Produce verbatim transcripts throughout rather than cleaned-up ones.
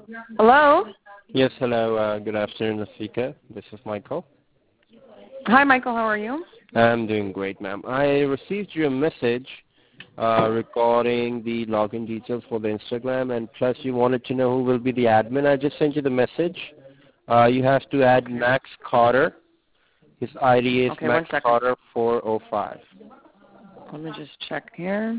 Hello? Yes, hello. Uh, good afternoon, Asika. This is Michael. Hi, Michael. How are you? I'm doing great, ma'am. I received your message uh, regarding the login details for the Instagram, and plus you wanted to know who will be the admin. I just sent you the message. Uh, you have to add Okay. Max Carter. His I D is Okay, one Max second. Carter four oh five. Let me just check here.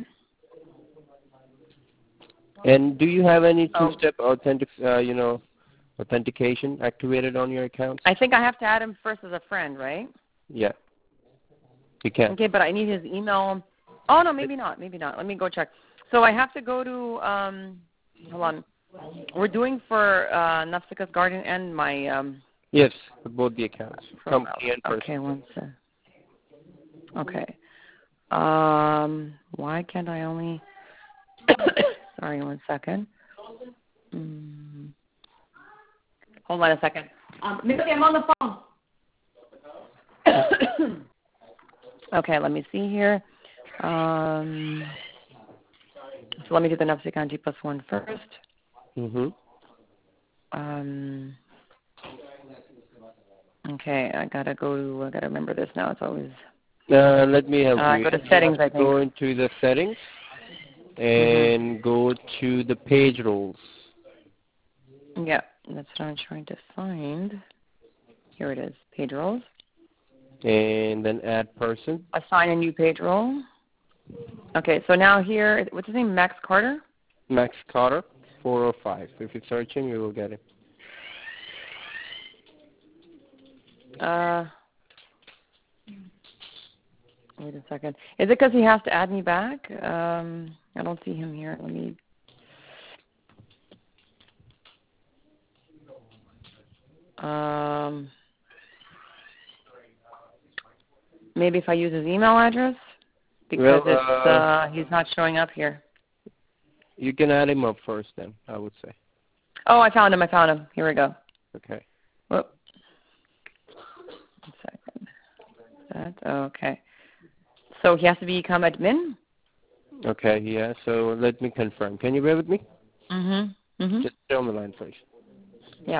And do you have any Oh, two-step authentic, uh, you know, authentication activated on your accounts? I think I have to add him first as a friend, right? Yeah, you can. Okay, but I need his email. Oh, no, maybe not. Maybe not. Let me go check. So I have to go to, um, hold on. We're doing for uh, Nafsika's Garden and my um, Yes, for both the accounts, profile. company and personal. Okay, one sec. Okay. Um, why can't I only... Sorry, one second. Mm. Hold on a second. Um, Missy, I'm on the phone. Okay, let me see here. Um, so let me do the Nafsika G plus one first. Mm-hmm. Um, okay, I gotta go to, I gotta remember this now. It's always, Uh, let me help uh, you. go to You settings, have I to think. go into the settings hmm and go to the page roles. Yeah, that's what I'm trying to find. Here it is, page roles. And then add person. Assign a new page role. Okay, so now here, what's his name, Max Carter? Max Carter, four oh five. If you're searching, you will get it. Uh, wait a second. Is it because he has to add me back? Um, I don't see him here. Let me. Um, maybe if I use his email address because Well, it's uh, uh, he's not showing up here. you can add him up first then, I would say. Oh, I found him. I found him. Here we go. Okay. Whoop. One second. That okay. So he has to become admin. Okay, yeah, so let me confirm. Can you bear with me? Mhm. Mhm. Just stay on the line first. Yeah.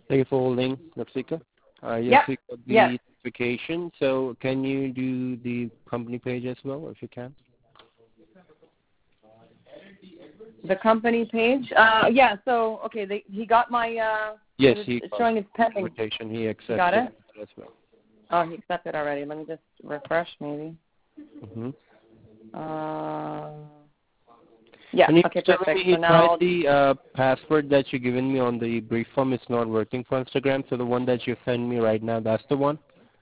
Thank you for holding, Napsika. Uh, yes, Yep. we got the Yes. notification. So can you do the company page as well, if you can? The company page. Uh, yeah. So okay, they, he got my. Uh, Yes, it's he it's got showing it's the pending. invitation. He You got accepted it? it as well. Oh, he accepted already. Let me just refresh, maybe. Mm-hmm. Uh, yeah. Can you Okay. tell Perfect. me So he now. tried I'll, the uh, password that you given me on the brief form? It's not working for Instagram. So the one that you send me right now, that's the one?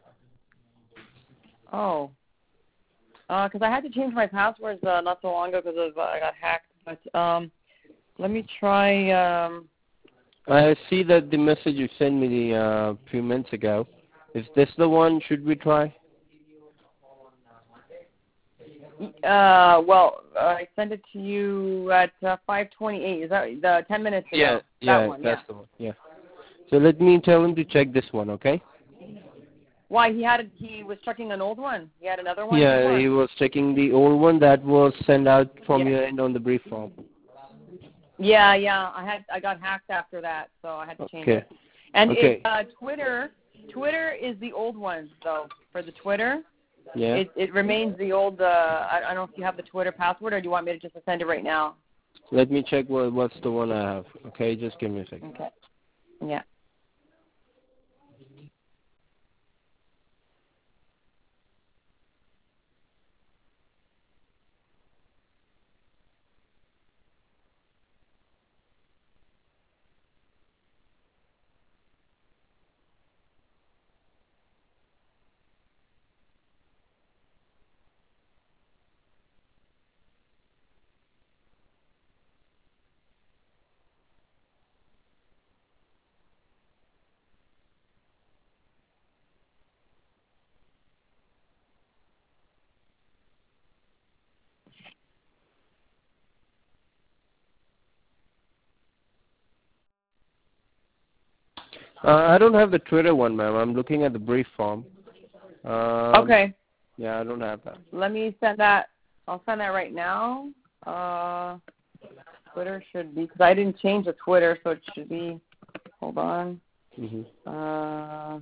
oh. Uh, because I had to change my passwords uh, not so long ago because of uh, I got hacked. But um, let me try. Um, I see that the message you sent me the uh, few minutes ago. Is this the one? Should we try? uh, well, uh, I sent it to you at uh, five twenty-eight. Is that the ten minutes ago? Yeah, That yeah, one. that's Yeah. the one. Yeah. So let me tell him to check this one, okay? Why he had a, he was checking an old one. He had another one Yeah, before. he was checking the old one that was sent out from Yeah. your end on the brief form. Yeah, yeah. I had I got hacked after that, so I had to change Okay. it. And Okay. it, uh, Twitter, Twitter is the old one though. For the Twitter, Yeah. it it remains the old. Uh, I, I don't know if you have the Twitter password, or do you want me to just send it right now? Let me check what what's the one I have. Okay, just give me a second. Okay. Yeah. Uh, I don't have the Twitter one, ma'am. I'm looking at the brief form. Um, Okay. Yeah, I don't have that. Let me send that. I'll send that right now. Uh, Twitter should be because I didn't change the Twitter, so it should be. Hold on. Mm-hmm. Uh,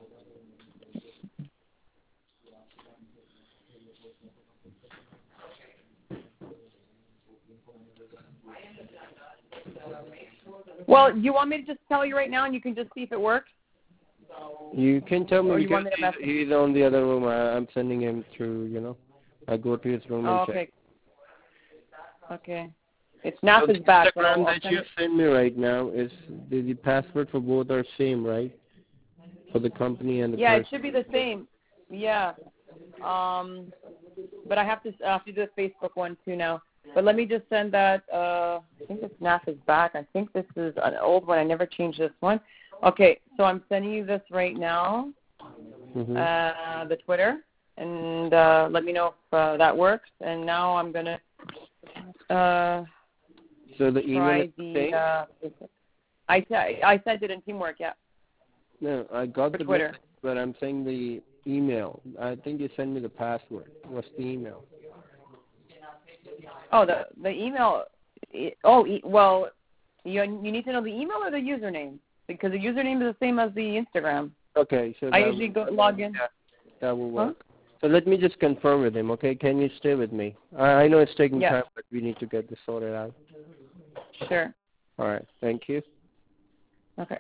well, you want me to just tell you right now, and you can just see if it works, You can tell me or you because want me to he's, message? he's on the other room. I, I'm sending him through, you know. I go to his room Oh, and check. okay. Okay. It's So Napa's the back, but Instagram I'll, I'll that send you it. send me right now is the, the password for both are same, right? For the company and the Yeah, it person. should be the same. Yeah. Um, but I have to I have to do the Facebook one too now. But let me just send that. Uh, I think this N A F is back. I think this is an old one. I never changed this one. Okay, so I'm sending you this right now, Mm-hmm. uh, the Twitter, and uh, let me know if uh, that works. And now I'm gonna uh, So the email try is the the. same? Uh, I I sent it in Teamwork. Yeah, No, I got for the Twitter. message, but I'm saying the email. I think you sent me the password. What's the email? Oh, the the email. Oh, e- well, you you need to know the email or the username because the username is the same as the Instagram. Okay, so I that usually go log in. yeah, that will Huh? work. So let me just confirm with him, okay? Can you stay with me? I, I know it's taking Yeah. time, but we need to get this sorted out. Sure. All right, thank you. Okay.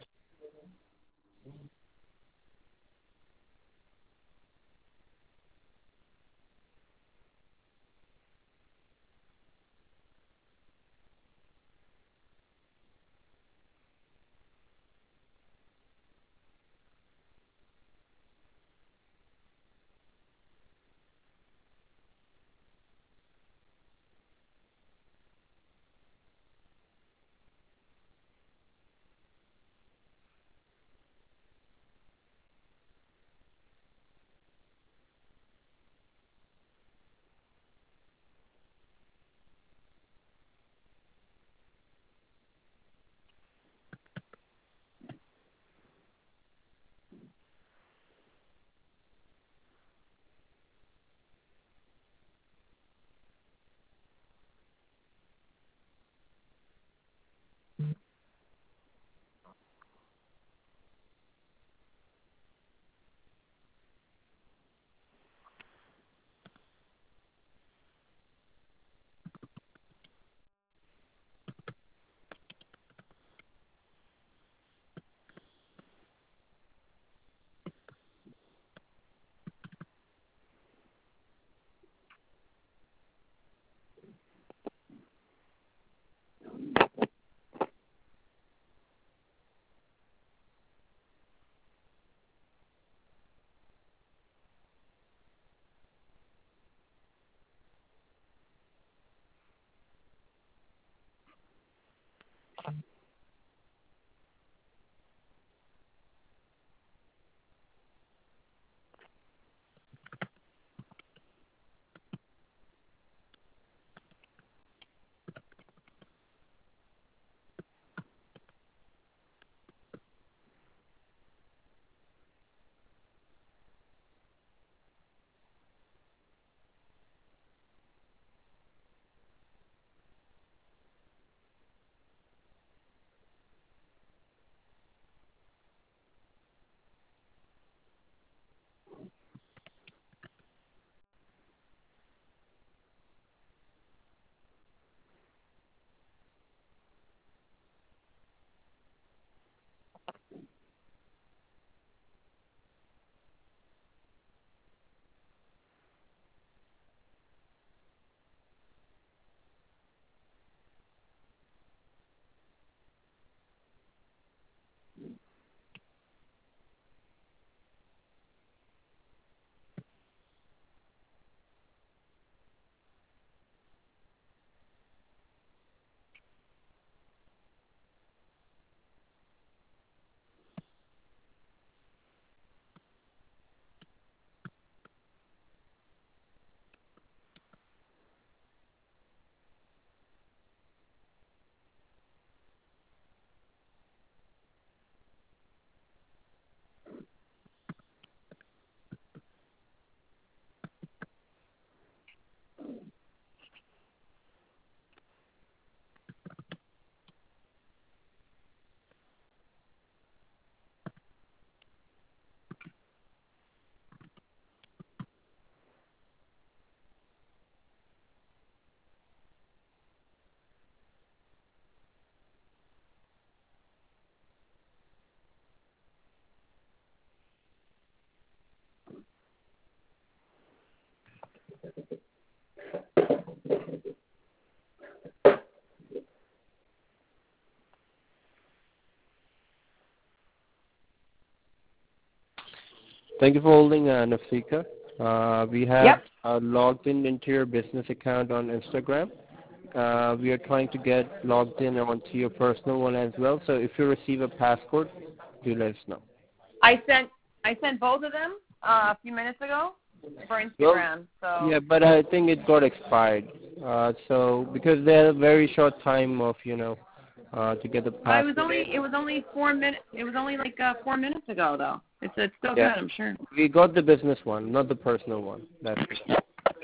Thank you for holding, uh, Nafsika. Uh, we have Yep. uh, logged in into your business account on Instagram. Uh, we are trying to get logged in onto your personal one as well. So if you receive a passcode, do let us know. I sent I sent both of them uh, a few minutes ago for Well, Instagram. So yeah, but I think it got expired. Uh, so because they had a very short time of, you know, uh, to get the I was passcode only in. it was only four minutes. It was only like uh, four minutes ago though. It's it's still Yeah. good, I'm sure. We got the business one, not the personal one. That's it.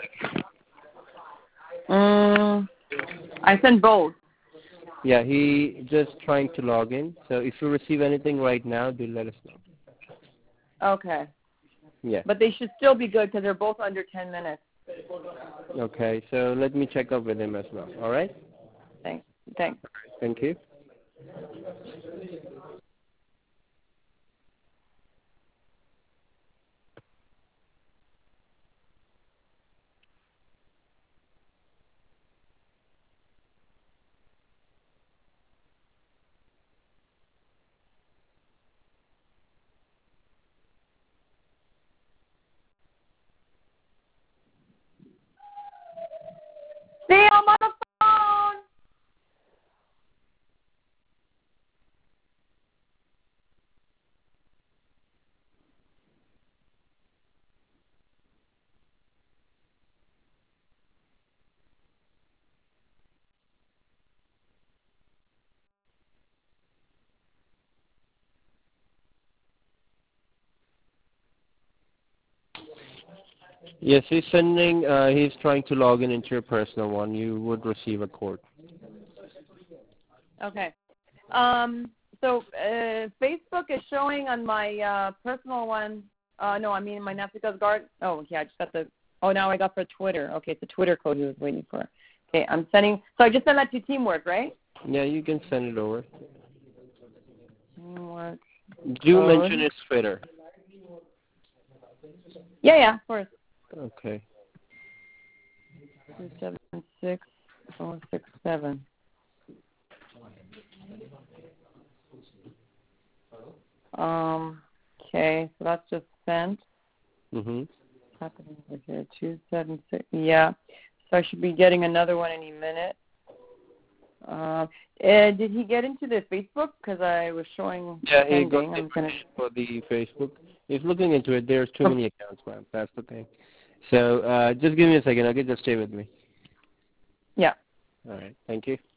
Um, I sent both. Yeah, he just trying to log in. So if you receive anything right now, do let us know. Okay. Yeah. But they should still be good because they're both under ten minutes. Okay, so let me check up with him as well. All right? Thanks. Thanks. Thank you. See, I'm on the phone. Yes, he's sending, uh, he's trying to log in into your personal one. You would receive a code. Okay. Um. So uh, Facebook is showing on my uh, personal one. Uh, no, I mean my Nafsika's Guard. Oh, yeah, I just got the. Oh, now I got for Twitter. Okay, it's a Twitter code he was waiting for. Okay, I'm sending. So I just sent that to Teamwork, right? Yeah, you can send it over. Teamwork. Do Code. mention it's Twitter. Yeah, yeah, of course. Okay. Two seven six four six seven. Um. Okay, so that's just sent. Mhm. Happening over here. Two seven six. Yeah. So I should be getting another one any minute. Uh, uh, did he get into the Facebook? Because I was showing Yeah, he got pending. the I'm gonna. permission for the Facebook. He's looking into it. There's too many accounts, ma'am. That's the thing. So uh, just give me a second. Okay, just stay with me. Yeah. All right. Thank you.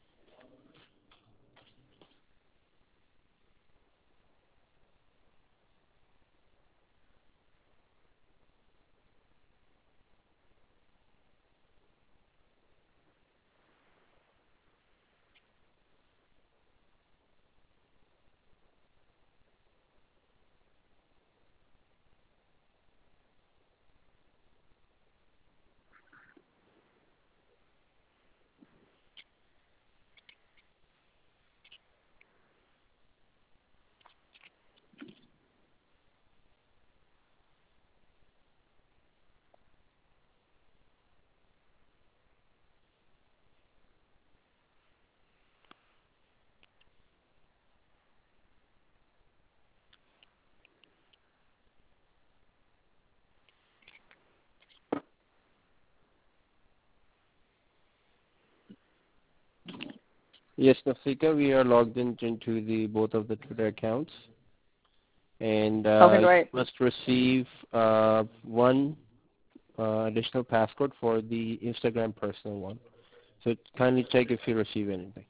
Yes, Nafsika, we are logged in into the both of the Twitter accounts, and Okay, uh, you great. must receive uh, one uh, additional passcode for the Instagram personal one. So kindly check if you receive anything.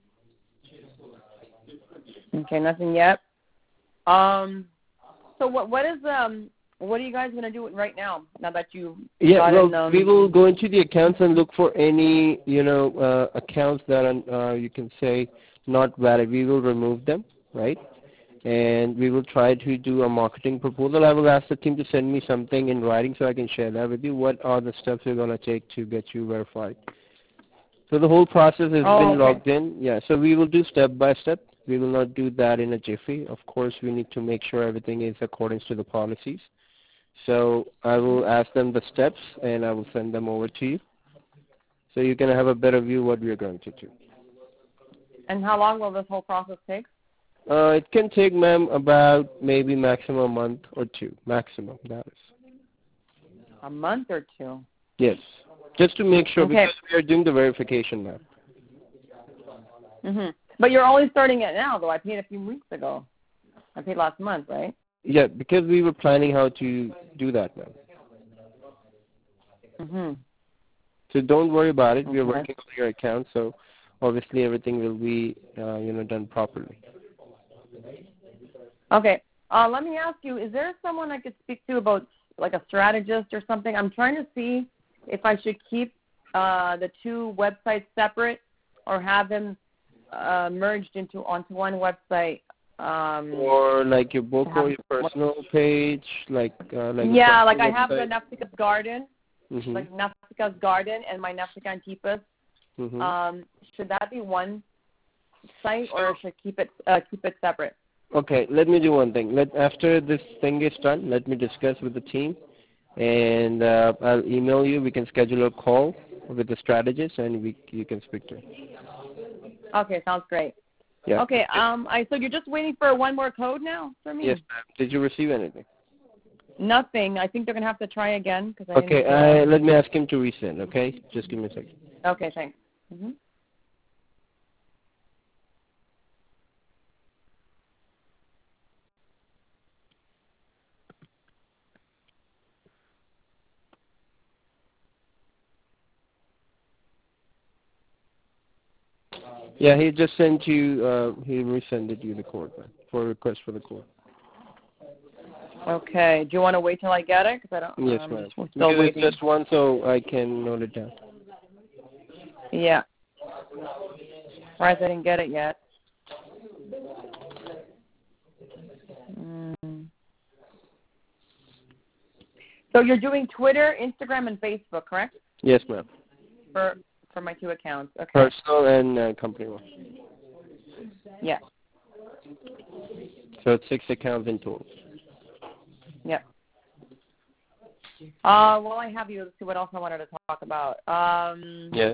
Okay, nothing yet. Um. So what? What is um? What are you guys gonna do right now? Now that you Yeah, got well, in, um. we will go into the accounts and look for any, you know, uh, accounts that are, uh, you can say, not valid. We will remove them, right? And we will try to do a marketing proposal. I will ask the team to send me something in writing so I can share that with you. What are the steps we're going to take to get you verified? So the whole process has Oh, been okay. logged in. Yeah, so we will do step by step. We will not do that in a jiffy. Of course, we need to make sure everything is according to the policies. So I will ask them the steps and I will send them over to you so you can have a better view what we are going to do. And how long will this whole process take? Uh, it can take, ma'am, about maybe maximum a month or two. Maximum, that is. A month or two? Yes. Just to make sure, Okay. because we are doing the verification, ma'am. Mhm. But you're only starting it now, though. I paid a few weeks ago. I paid last month, right? Yeah, because we were planning how to do that, ma'am. Mhm. So don't worry about it. Okay. We are working on your account, so obviously everything will be, uh, you know, done properly. Okay. Uh, let me ask you: is there someone I could speak to about, like, a strategist or something? I'm trying to see if I should keep uh, the two websites separate or have them uh, merged into onto one website. Um, Or like your book have, or your personal page, like uh, like yeah, a like I have the website. Nautica's Garden, Mm-hmm. like Nautica's Garden and my Nautica Antipas. Mm-hmm. Um, should that be one site or should I keep it uh, keep it separate? Okay, let me do one thing. Let after this thing is done, let me discuss with the team, and uh, I'll email you. We can schedule a call with the strategist, and we you can speak to him. Okay, sounds great. Yeah. Okay, um, I so you're just waiting for one more code now for me? Yes, ma'am. Did you receive anything? Nothing. I think they're gonna have to try again because I Okay, didn't. uh, let me ask him to resend. Okay, just give me a second. Okay, thanks. Mm-hmm. Yeah, he just sent you. Uh, he resended you the code, man, for a request for the code. Okay. Do you want to wait till I get it? Because I don't. Yes, I'm ma'am. just, we're still Because waiting. it's just one, so I can note it down. Yeah. Surprised I didn't get it yet. Mm. So you're doing Twitter, Instagram, and Facebook, correct? Yes, ma'am. For for my two accounts. Okay. Personal and uh, company one. Yeah. So it's six accounts in total. Yeah. Uh, well, I have you. Let's see what else I wanted to talk about. Um, Yes.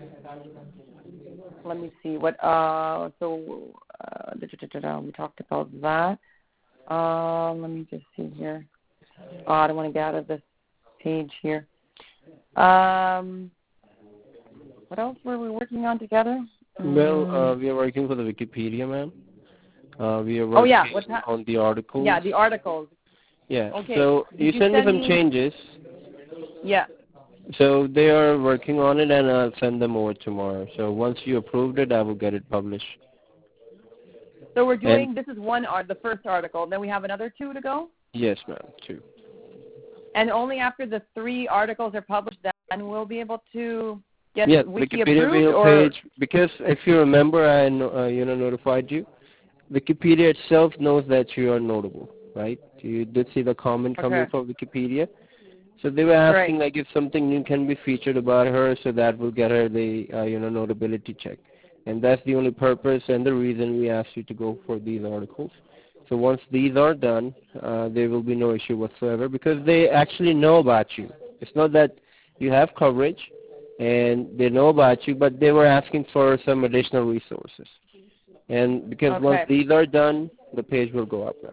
Let me see what. Uh, so uh, da, da, da, da, we talked about that. Uh, let me just see here. Oh, I don't want to get out of this page here. Um, what else were we working on together? Well, uh, Mm. we are working for the Wikipedia, ma'am. Uh, we are working Oh yeah, what's ha- on the articles. Yeah, the articles. Yeah. Okay. So you, you send me send some me? changes. Yeah. So they are working on it, and I'll send them over tomorrow. So once you approved it, I will get it published. So we're doing. And This is one art, the first article. Then we have another two to go. yes, ma'am. Two. And only after the three articles are published, then we'll be able to get Yeah, wiki Wikipedia approved, video or page. Because if you remember, I no- uh, you know notified you. Wikipedia itself knows that you are notable, right? You did see the comment coming okay, from Wikipedia. So they were asking right? like if something new can be featured about her, so that will get her the uh, you know notability check, and that's the only purpose and the reason we asked you to go for these articles. So once these are done, uh, there will be no issue whatsoever because they actually know about you. It's not that you have coverage and they know about you, but they were asking for some additional resources. And because Okay, once these are done, the page will go up now.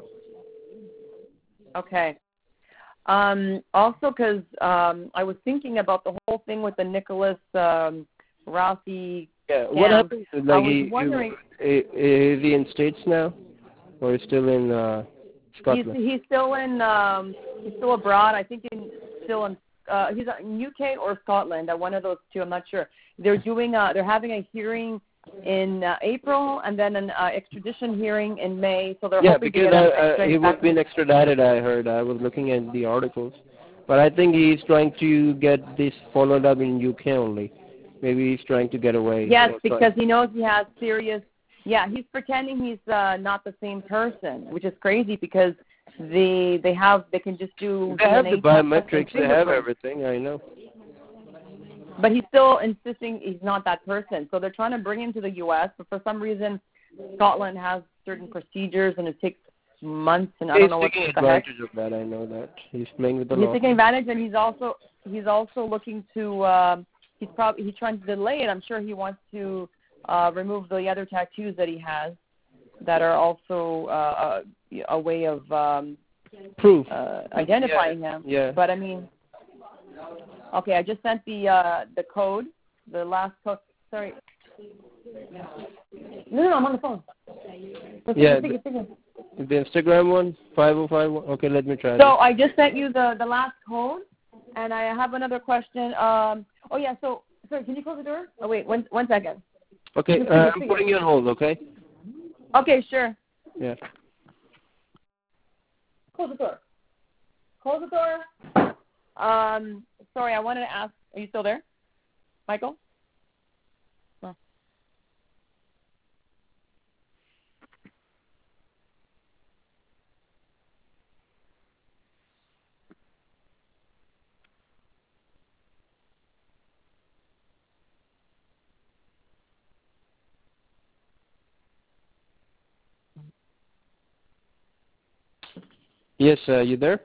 okay. Um, also, because um, I was thinking about the whole thing with the Nicholas um, Rossi Yeah, scam. what happened? Like I was he, wondering. he, is he in States now, or is still in uh, He's Scotland? he's still in um, he's still abroad. I think in still in uh, he's in U K or Scotland. Uh, one of those two. I'm not sure. They're doing uh, they're having a hearing in uh, April and then an uh, extradition hearing in May. So they're Yeah, hoping to because get him I, I, he extradited was back. being extradited. I heard. I was looking at the articles, but I think he's trying to get this followed up in U K only. Maybe he's trying to get away. Yes, Or because he knows he has serious. Yeah, he's pretending he's uh, not the same person, which is crazy because they they have they can just do they have D N the A tests and biometrics. They have fingerprints. everything. I know. But he's still insisting he's not that person. So they're trying to bring him to the U S, but for some reason Scotland has certain procedures and it takes months and I He's don't know what taking the heck. advantage of that. I know that. He's playing with the He's law. taking advantage and he's also he's also looking to um he's probably he's trying to delay it. I'm sure he wants to uh remove the other tattoos that he has that are also uh, a, a way of um, proof uh, identifying yeah. him. Yeah. But I mean, okay, I just sent the uh, the code, the last code. Sorry. No, no, I'm on the phone. Let's yeah. take it, take it. The, the Instagram one, five oh five one. Okay, let me try. So this. I just sent you the the last code, and I have another question. Um. Oh yeah. So sorry, can you close the door? Oh wait, one one second. Okay, uh, I'm putting you on hold. Okay. Okay, sure. Yeah. Close the door. Close the door. Um. Sorry, I wanted to ask. Are you still there, Michael? Oh. Yes, uh, you there?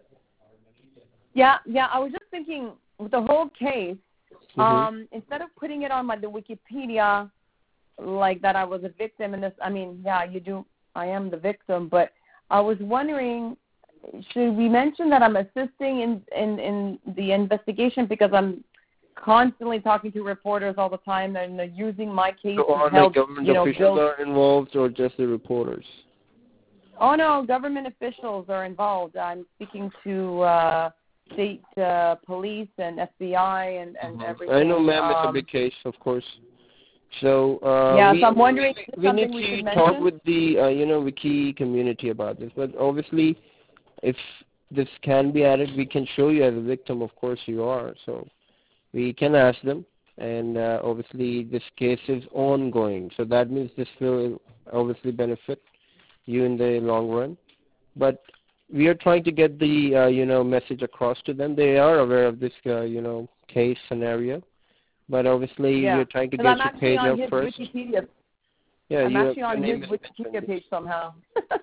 Yeah, yeah. I was just thinking with the whole case. Mm-hmm. Um. Instead of putting it on my the Wikipedia, like that I was a victim in this. I mean, yeah, you do. I am the victim, but I was wondering, should we mention that I'm assisting in in, in the investigation because I'm constantly talking to reporters all the time and they're using my case So to are help, the government you know, officials build. are involved or just the reporters? Oh no, government officials are involved. I'm speaking to uh, state uh, police and F B I and, and Mm-hmm. everything. I know, ma'am, um, it's a big case, of course. So uh, yeah, we, so I'm wondering we, if we need something we should to talk mention. with the uh, you know wiki community about this. But obviously, if this can be added, we can show you as a victim. Of course, you are. So we can ask them. And uh, obviously, this case is ongoing. So that means this will obviously benefit you in the long run. But we are trying to get the uh, you know message across to them. They are aware of this uh, you know case scenario. But obviously, Yeah, you're trying to because get I'm your actually page on up his first. Wikipedia. Yeah, I'm you actually have, on your his name is Wikipedia page somehow.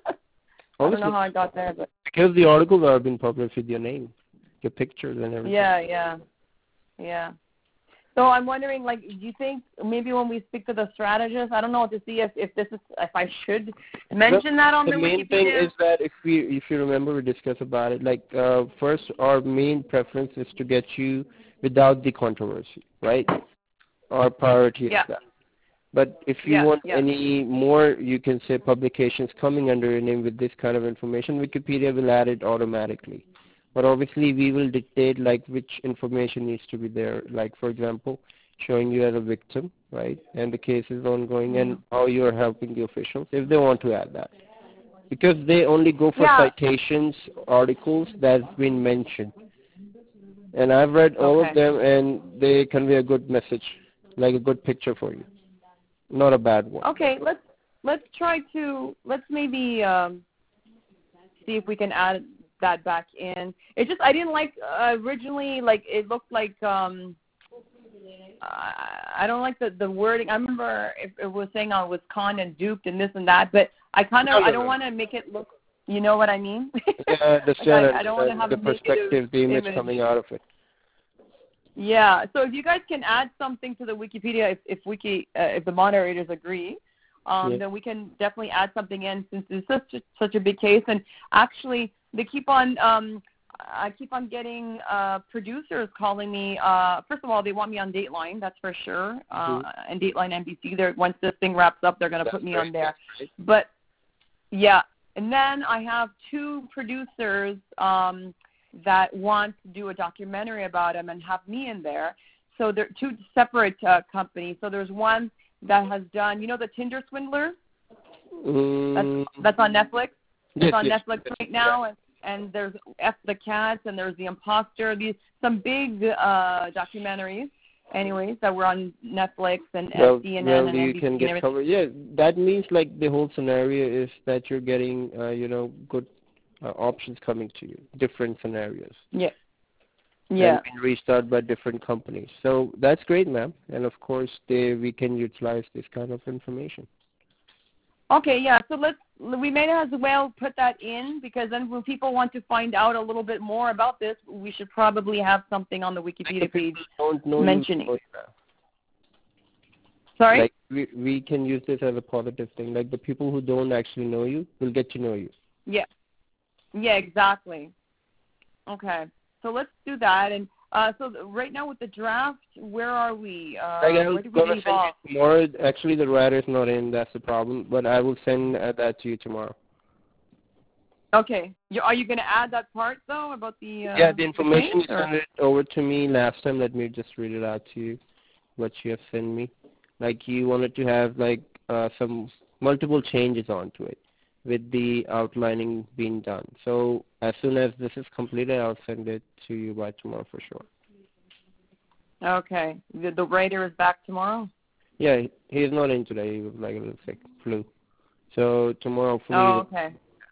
I obviously, don't know how I got there, but because the articles are being published with your name, your pictures and everything. yeah, yeah, yeah. So I'm wondering, like, do you think maybe when we speak to the strategist, I don't know, to see if, if this is if I should mention Well, that on the the main Wikipedia? thing is that if we, if you remember, we discussed about it. Like uh, first, our main preference is to get you without the controversy, right? Our priority Yeah. is that. But if you Yeah, want yeah. any more, you can say publications coming under your name with this kind of information, Wikipedia will add it automatically. But obviously, we will dictate like which information needs to be there. Like for example, showing you as a victim, right, and the case is ongoing, mm-hmm. and how you are helping the officials if they want to add that, because they only go for Yeah. citations, articles that's been mentioned, and I've read all Okay. of them, and they convey a good message, like a good picture for you, not a bad one. Okay, let's let's try to let's maybe um, see if we can add that back in. It just I didn't like uh, originally like it looked like um I don't like the the wording. I remember it, it was saying I was conned and duped and this and that, but I kind of No, no, I don't no. want to make it look. You know what I mean? Yeah, I understand. like I, I don't want to have the a perspective, the image, image coming out of it. Yeah. So if you guys can add something to the Wikipedia, if if wiki uh, if the moderators agree, um, Yeah. then we can definitely add something in since it's such a, such a big case. And actually, they keep on. Um, I keep on getting uh, producers calling me. Uh, first of all, they want me on Dateline, that's for sure, uh, Mm-hmm. and Dateline N B C. They're, once this thing wraps up, they're going to put me great. on there. Great. But yeah, and then I have two producers um, that want to do a documentary about him and have me in there. So they're two separate uh, companies. So there's one that has done, you know, the Tinder Swindler. Mm. That's that's on Netflix. It's Yes, on yes. Netflix right now, and, and there's F the Cats, and there's The Imposter. These some big uh, documentaries, anyways, that were on Netflix and Well, C N N well, and you N B C can and get everything. covered. Yeah, that means like the whole scenario is that you're getting, uh, you know, good uh, options coming to you, different scenarios. Yeah. Yeah. And being reached out by different companies. So that's great, ma'am. And of course, they, we can utilize this kind of information. Okay, yeah. So let's we may as well put that in, because then when people want to find out a little bit more about this, we should probably have something on the Wikipedia page don't know mentioning. You, Sorry? Like we we can use this as a positive thing. Like the people who don't actually know you will get to know you. Yeah. Yeah, exactly. Okay. So let's do that. And uh, so th- right now with the draft, where are we? Uh, Like I was where did we gonna leave send off? you tomorrow. Actually, the writer's not in. That's the problem. But I will send uh, that to you tomorrow. Okay. You, are you going to add that part, though, about the uh, Yeah, the information change, you or? sent it over to me last time. Let me just read it out to you. What you have sent me. Like you wanted to have like uh, some multiple changes onto it, with the outlining being done. So as soon as this is completed, I'll send it to you by tomorrow for sure. Okay. The, the writer is back tomorrow? Yeah, he- he's not in today. He was like a little sick, flu. So tomorrow, hopefully. Oh, okay.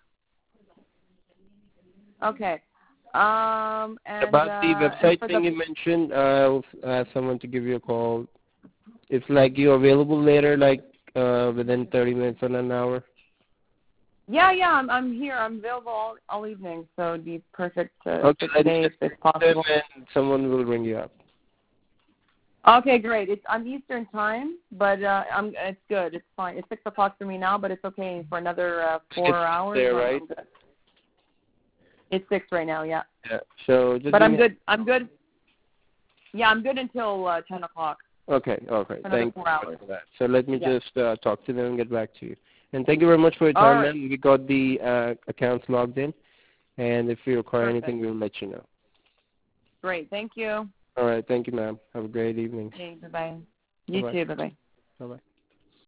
Okay. Um, and, About the uh, and website for thing the, you mentioned, I'll ask someone to give you a call. If like you're available later, like uh, within thirty minutes or an hour. yeah, yeah, I'm, I'm here. I'm available all, all evening, so it'd be perfect uh, Okay, for let me today if, just if text them possible. and someone will ring you up. Okay, great. It's I'm Eastern time, but uh, I'm it's good. It's fine. It's six o'clock for me now, but it's okay for another uh, four It's hours. there, I'm, right? I'm good. It's six right now, yeah. Yeah. So just But give I'm me. good. I'm good. Yeah, I'm good until uh, ten o'clock. Okay. Okay. For another Thank you four hours. for that. So let me Yeah. just uh, talk to them and get back to you. And thank you very much for your All time, right. ma'am. We got the uh, accounts logged in, and if we require Perfect. anything, we'll let you know. Great. Thank you. All right. Thank you, ma'am. Have a great evening. Okay. Bye bye. You Bye-bye. too. Bye bye. Bye-bye.